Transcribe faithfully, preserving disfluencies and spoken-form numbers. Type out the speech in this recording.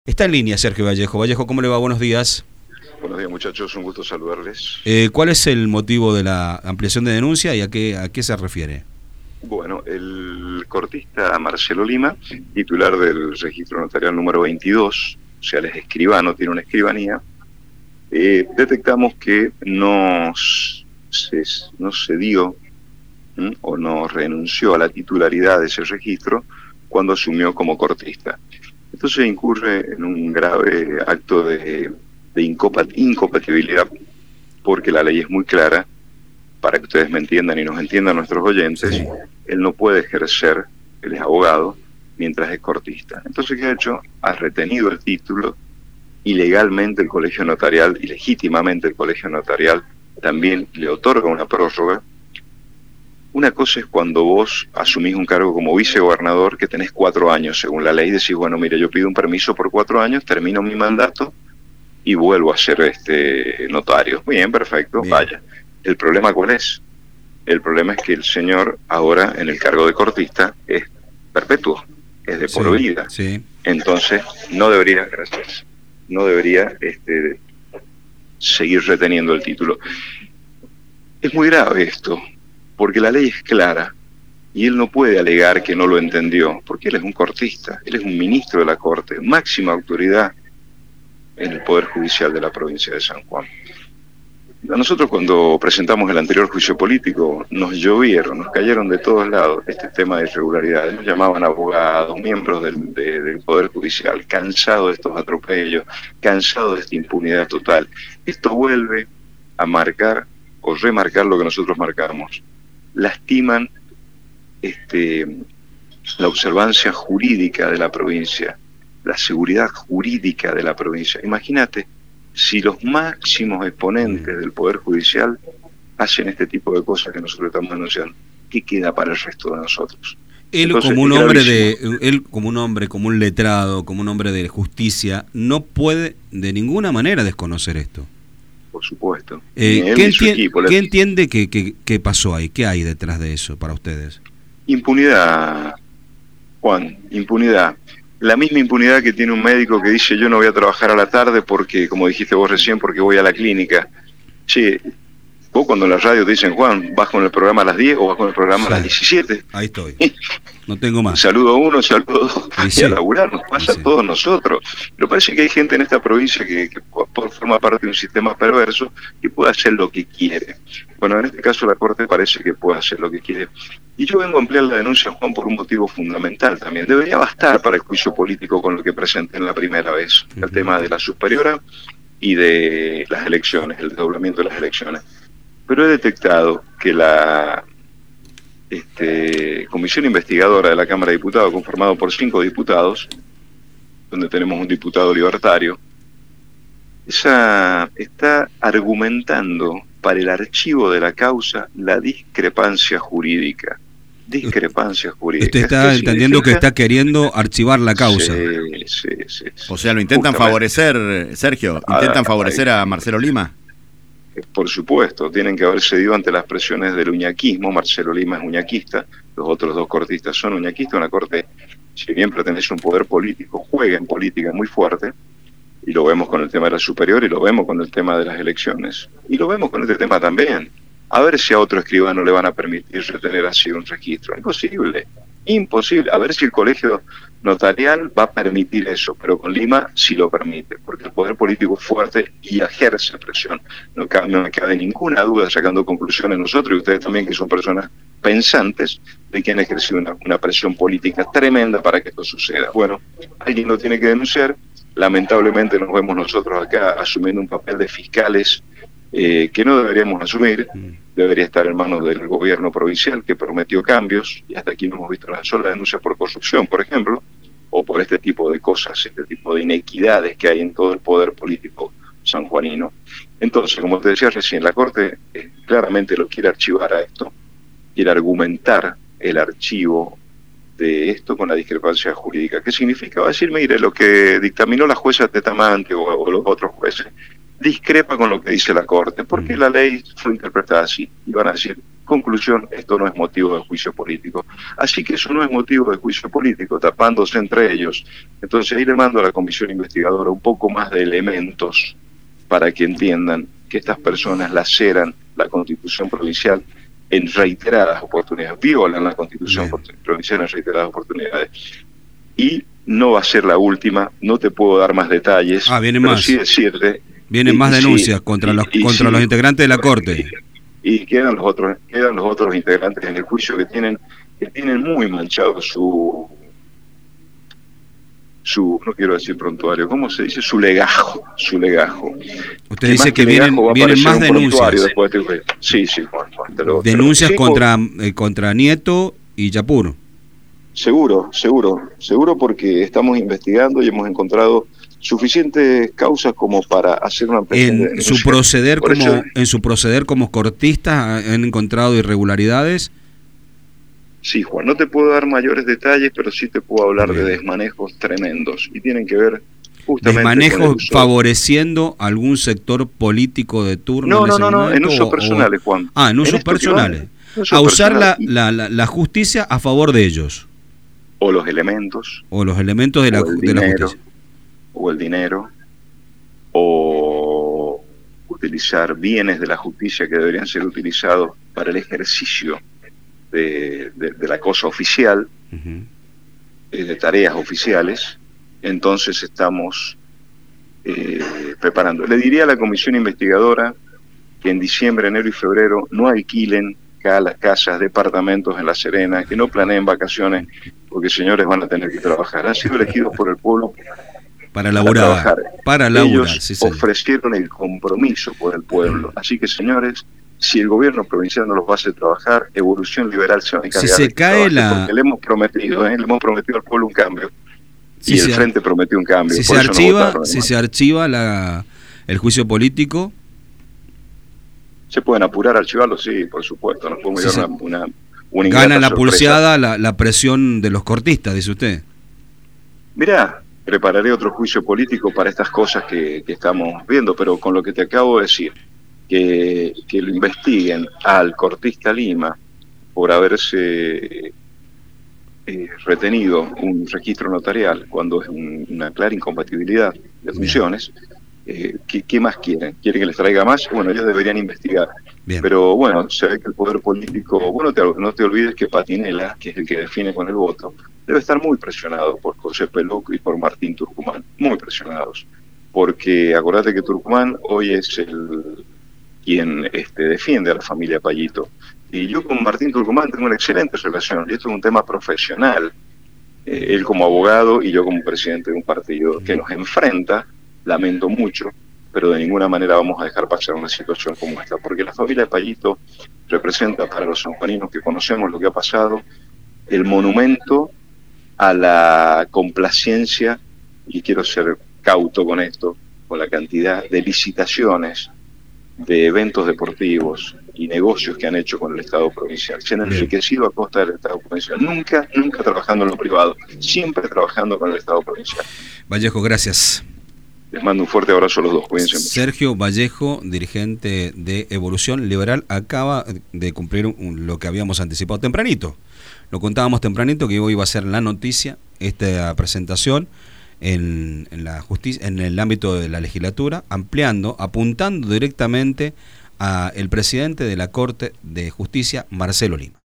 Está en línea Sergio Vallejo. Vallejo, ¿cómo le va? Buenos días. Buenos días, muchachos, un gusto saludarles. Eh, ¿Cuál es el motivo de la ampliación de denuncia y a qué, a qué se refiere? Bueno, el cortista Marcelo Lima, titular del registro notarial número veintidós, o sea, él es escribano, tiene una escribanía, eh, detectamos que no se, no se dio ¿m? o no renunció a la titularidad de ese registro cuando asumió como cortista. Entonces incurre en un grave acto de, de incompatibilidad, porque la ley es muy clara, para que ustedes me entiendan y nos entiendan nuestros oyentes. Sí. Él no puede ejercer, él es abogado, mientras es cortista. Entonces, ¿qué ha hecho? Ha retenido el título, y legalmente el colegio notarial, y legítimamente el colegio notarial, también le otorga una prórroga. Una cosa es cuando vos asumís un cargo como vicegobernador, que tenés cuatro años, según la ley, decís, bueno, mire, yo pido un permiso por cuatro años, termino mi mandato y vuelvo a ser este notario. Muy bien, perfecto, bien. Vaya. ¿El problema cuál es? El problema es que el señor ahora en el cargo de cortista es perpetuo, es de por vida. Sí. Entonces no debería, gracias, no debería este, seguir reteniendo el título. Es muy grave esto, porque la ley es clara y él no puede alegar que no lo entendió, porque él es un cortista, él es un ministro de la Corte, máxima autoridad en el Poder Judicial de la provincia de San Juan. A nosotros, cuando presentamos el anterior juicio político, nos llovieron, nos cayeron de todos lados este tema de irregularidades. Nos llamaban abogados, miembros del, de, del Poder Judicial, cansados de estos atropellos, cansados de esta impunidad total. Esto vuelve a marcar o remarcar lo que nosotros marcamos. Lastiman este, la observancia jurídica de la provincia, la seguridad jurídica de la provincia. Imagínate, si los máximos exponentes del Poder Judicial hacen este tipo de cosas que nosotros estamos denunciando, ¿qué queda para el resto de nosotros? Él Entonces, como un hombre de, él como un hombre, como un letrado, como un hombre de justicia, no puede de ninguna manera desconocer esto. Por supuesto. Eh, ¿Qué, enti equipo, ¿qué entiende que, que, que pasó ahí? ¿Qué hay detrás de eso para ustedes? Impunidad, Juan, impunidad. La misma impunidad que tiene un médico que dice, yo no voy a trabajar a la tarde porque, como dijiste vos recién, porque voy a la clínica. Che, vos cuando en la radio te dicen, Juan, vas con el programa a las diez o vas con el programa sí. a las diecisiete. Ahí estoy. No tengo más. Saludo a uno, saludo a dos. Y, sí. y a laburar, nos pasa sí. a todos nosotros. Pero parece que hay gente en esta provincia que, que forma parte de un sistema perverso y puede hacer lo que quiere. Bueno, en este caso la Corte parece que puede hacer lo que quiere. Y yo vengo a ampliar la denuncia, Juan, por un motivo fundamental también. Debería bastar para el juicio político con lo que presenté en la primera vez. Uh-huh. El tema de la superiora y de las elecciones, el desdoblamiento de las elecciones. Pero he detectado que la este, comisión investigadora de la Cámara de Diputados, conformado por cinco diputados, donde tenemos un diputado libertario, esa está argumentando para el archivo de la causa la discrepancia jurídica. Discrepancia jurídica. Usted está entendiendo significa? que está queriendo archivar la causa. Sí, sí, sí, sí. O sea, lo intentan Justamente. favorecer, Sergio, intentan ah, favorecer a Marcelo Lima. Por supuesto, tienen que haber cedido ante las presiones del uñaquismo. Marcelo Lima es uñaquista, los otros dos cortistas son uñaquistas. Una corte, si bien pertenece a un poder político, juega en política muy fuerte, y lo vemos con el tema de la superior, y lo vemos con el tema de las elecciones, y lo vemos con este tema también. A ver si a otro escribano le van a permitir retener así un registro. Imposible, imposible. A ver si el colegio notarial va a permitir eso, pero con Lima sí lo permite, porque el poder político es fuerte y ejerce presión. No cabe, no me cabe ninguna duda, sacando conclusiones nosotros, y ustedes también, que son personas pensantes, de que han ejercido una, una presión política tremenda para que esto suceda. Bueno, alguien lo tiene que denunciar. Lamentablemente nos vemos nosotros acá asumiendo un papel de fiscales eh, que no deberíamos asumir. Debería estar en manos del gobierno provincial, que prometió cambios, y hasta aquí no hemos visto una sola denuncia por corrupción, por ejemplo, o por este tipo de cosas, este tipo de inequidades que hay en todo el poder político sanjuanino. Entonces, como te decía recién, la Corte eh, claramente lo quiere archivar a esto, quiere argumentar el archivo de esto con la discrepancia jurídica. ¿Qué significa? Va a decir, mire, lo que dictaminó la jueza Tetamante o, o los otros jueces discrepa con lo que dice la Corte, porque la ley fue interpretada así. Y van a decir, Conclusión, esto no es motivo de juicio político. Así que eso no es motivo de juicio político, tapándose entre ellos. Entonces ahí le mando a la comisión investigadora un poco más de elementos para que entiendan que estas personas laceran la Constitución provincial en reiteradas oportunidades, violan la Constitución Bien. provincial en reiteradas oportunidades. Y no va a ser la última, no te puedo dar más detalles, ah, vienen pero más. sí decirte... Vienen y, más denuncias sí, contra, y, los, y, contra sí, los integrantes de la Corte. Y, y quedan los otros quedan los otros integrantes en el juicio que tienen que tienen muy manchado su... su, no quiero decir prontuario, ¿cómo se dice? Su legajo, su legajo. Usted que dice que vienen, vienen más denuncias. Después de... Sí, sí, bueno, te lo, denuncias te lo... contra, eh, contra Nieto y Yapur. Seguro, seguro, seguro porque estamos investigando y hemos encontrado suficientes causas como para hacer una en de su proceder como eso, en su proceder como cortistas han encontrado irregularidades. Sí, Juan, no te puedo dar mayores detalles, pero sí te puedo hablar Bien. de desmanejos tremendos y tienen que ver justamente desmanejos con uso... favoreciendo a algún sector político de turno. No, en no, ese no, no, en usos o, personales, o... Juan. Ah, en usos en personales. Van, usos a usar la, la, la, la justicia a favor de ellos. O los elementos. O los elementos de la, de dinero, la justicia. O el dinero. O utilizar bienes de la justicia que deberían ser utilizados para el ejercicio de, de, de la cosa oficial, uh-huh. eh, de tareas oficiales. Entonces estamos eh, preparando. Le diría a la comisión investigadora que en diciembre, enero y febrero no alquilen las casas, departamentos en La Serena, que no planeen vacaciones, porque señores van a tener que trabajar. Han sido elegidos por el pueblo para laburar. Para, para laburar, Ellos sí, ofrecieron el compromiso por el pueblo. Así que, señores, si el gobierno provincial no los va a hacer trabajar, Evolución Liberal se va a encargar. Si se cae la... Porque le hemos prometido, ¿eh? le hemos prometido al pueblo un cambio. Si y se... el Frente prometió un cambio. Si se archiva, no si se archiva la, el juicio político... ¿Se pueden apurar a archivarlo? Sí, por supuesto. No podemos sí, sí. una, una, una Gana la pulseada la, la presión de los cortistas, dice usted. Mirá, prepararé otro juicio político para estas cosas que, que estamos viendo, pero con lo que te acabo de decir, que, que lo investiguen al cortista Lima por haberse eh, retenido un registro notarial cuando es un, una clara incompatibilidad de funciones. Eh, ¿qué, ¿Qué más quieren? ¿Quieren que les traiga más? Bueno, ellos deberían investigar. Bien. Pero bueno, se ve que el poder político, bueno, te, no te olvides que Patinela, que es el que define con el voto, debe estar muy presionado por José Peluc y por Martín Tucumán, muy presionados. Porque acordate que Tucumán hoy es el quien este, defiende a la familia Payito. Y yo con Martín Tucumán tengo una excelente relación, y esto es un tema profesional. Eh, él como abogado y yo como presidente de un partido que nos enfrenta. Lamento mucho, pero de ninguna manera vamos a dejar pasar una situación como esta, porque la familia de Payito representa para los sanjuaninos que conocemos lo que ha pasado, el monumento a la complacencia, y quiero ser cauto con esto, con la cantidad de licitaciones, de eventos deportivos y negocios que han hecho con el Estado provincial. Se han enriquecido a costa del Estado provincial, nunca, nunca trabajando en lo privado, siempre trabajando con el Estado provincial. Vallejo, gracias. Les mando un fuerte abrazo a los dos, cuídense mucho. Sergio Vallejo, dirigente de Evolución Liberal, acaba de cumplir un, lo que habíamos anticipado tempranito. Lo contábamos tempranito que hoy iba a ser la noticia, esta presentación en, en la justicia, en el ámbito de la legislatura, ampliando, apuntando directamente a el presidente de la Corte de Justicia, Marcelo Lima.